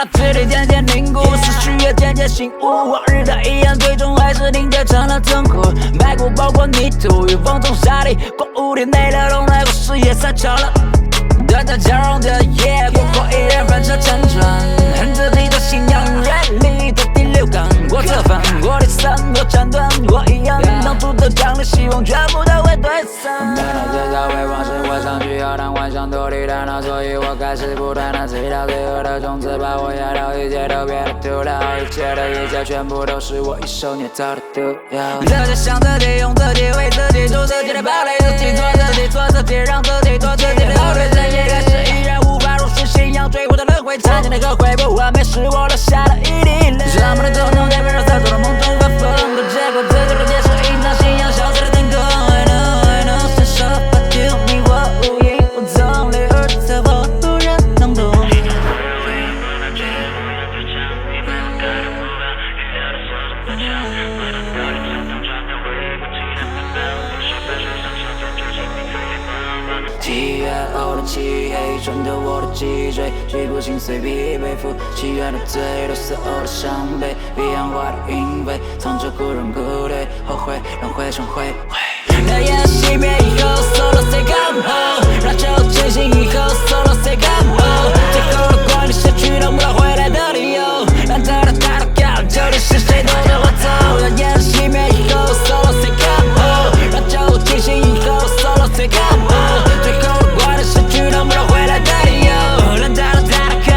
嘴里渐渐凝固，思绪也渐渐醒悟。往日的遗憾，最终还是凝结成了痛苦。埋骨包裹泥土，与风中沙砾，光雾里内流动的故事也散场了。短暂交融的夜，过后依然翻车沉船，恨自己的信仰远离的第六感。我侧翻，我离散，我斩断，我一样。当初的奖励，希望全部都会退散。 每当最早会往事，我想去要当幻想脱离大脑，所以我开始不断地祈祷，最后的种子把我压倒，一切都变得徒劳，一切的一切全部都是我一手捏造的毒药。 自己想自己，用自己，为自己做自己的堡垒，自己做自己，做自己，让自己做自己的后退。这些开始依然无法入世，信仰追过的轮回，曾经的后悔不完美是我留下的一滴泪。让不能动动，代表让在做的梦中发疯的结果，最后的结束，隐藏信仰消失的天空。I know，伸手把救你我无影无踪，离而侧我突然能懂。 7月后的漆黑穿透我的脊椎，举步心碎疲惫，负7月的罪，都所有的伤悲，彼岸花的云飞，从这孤人孤对，后悔轮回成灰灰。 热焰熄灭以后 ，Solo say come home， 让酒清醒以后 ，Solo say come home， 最后的光，你失去了不能回来的理由，让他的他的靠，究竟是谁夺着我走？热焰熄灭以后 ，Solo say come home， 让酒清醒以后 ，Solo say come home， 最后的光，你失去了不能回来的理由，让他的他的靠。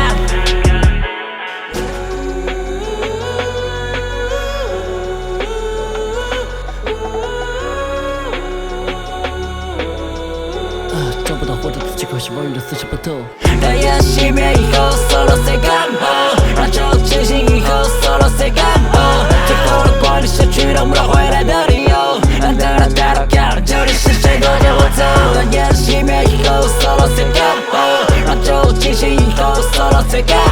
找不到活着的借口，希望与的思想不透。 热焰熄灭以后 ，Solo say come home， 让酒清醒以后 ，Solo say come home， 最后的光，你失去了不能回来的理由，让他的靠，究竟是谁夺着我走？热焰熄灭以后 ，Solo say come home， 让酒清醒以后 ，Solo say come home。